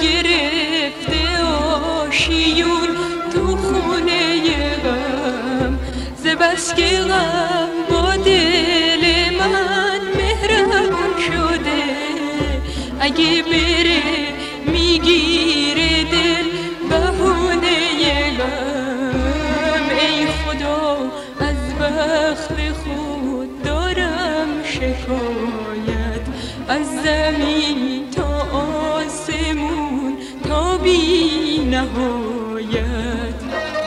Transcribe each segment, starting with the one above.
گرفته آشیون تو خونه غم، ز بس که غم با دل من مهربون شده. اگه بره میگیره دل بهونه غم، ای خدا از بخت خود دارم شکایت. از زمین تا آسمون تا بی نهایت.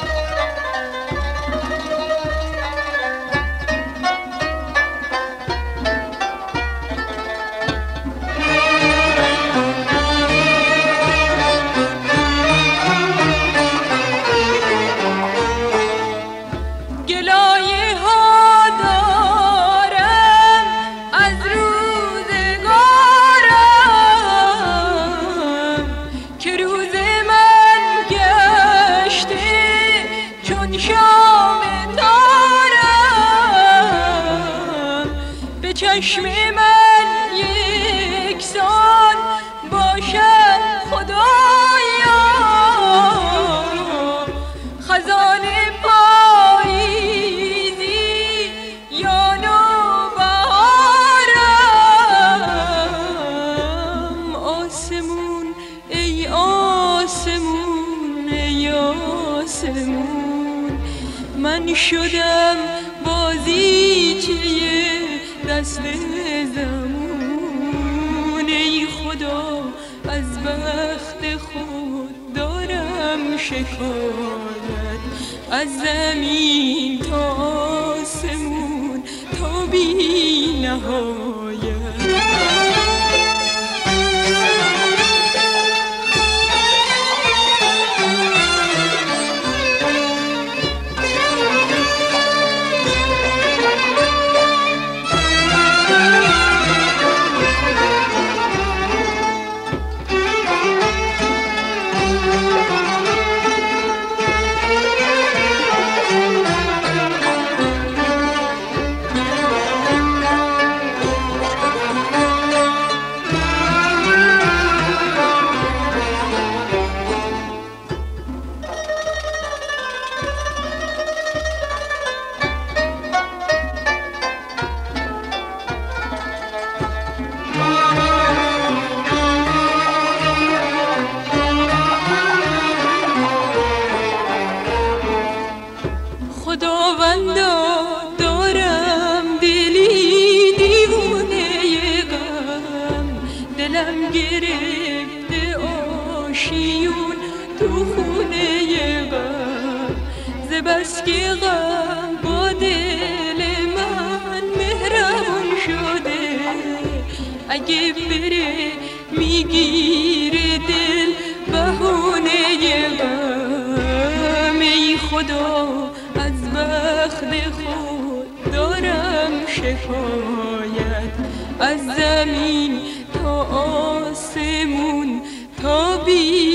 چشم من یکسان باشد خدایا، خزان پاییزی یا نوبهارم. آسمون ای آسمون ای آسمون، من شدم بازیچه دست زمون. ای خدا از بخت خود دارم شکایت. از زمین تا آسمون تا بی نهایت. خداوندا دارم دلی دیوونه غم، دلم گرفته آشیون تو خونه غم. ز بس که غم با دل من مهربون شده. اگه بره میگیره دل بهونه غم، ای خدا از بخت خود دارم شکایت. از زمین تا آسمون تا بی